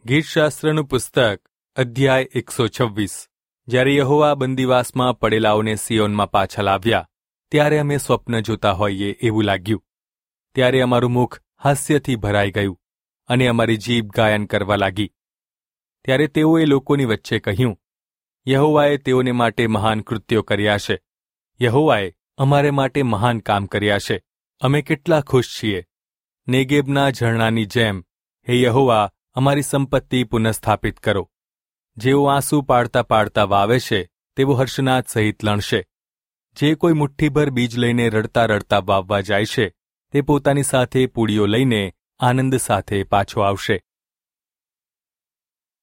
ગીતશાસ્ત્રનું પુસ્તક અધ્યાય 126। જ્યારે યહોવા બંદીવાસમાં પડેલાઓને સિયોનમાં પાછા લાવ્યા, ત્યારે અમે સ્વપ્ન જોતા હોઈએ એવું લાગ્યું। ત્યારે અમારું મુખ હાસ્યથી ભરાઈ ગયું અને અમારી જીભ ગાયન કરવા લાગી। ત્યારે તેઓએ લોકોની વચ્ચે કહ્યું, યહોવાએ તેઓને માટે મહાન કૃત્યો કર્યા છે, યહોવાએ અમારે માટે મહાન કામ કર્યા છે, અમે કેટલા ખુશ છીએ। નેગેબના ઝરણાની જેમ, હે યહોવા, અમારી સંપત્તિ પુનઃસ્થાપિત કરો। જેઓ આંસુ પાડતા પાડતા વાવે છે, તેઓ હર્ષનાદ સહિત લણશે। જે કોઈ મુઠ્ઠીભર બીજ લઈને રડતા રડતા વાવવા જાય છે, તે પોતાની સાથે પૂળીઓ લઈને આનંદ સાથે પાછો આવશે।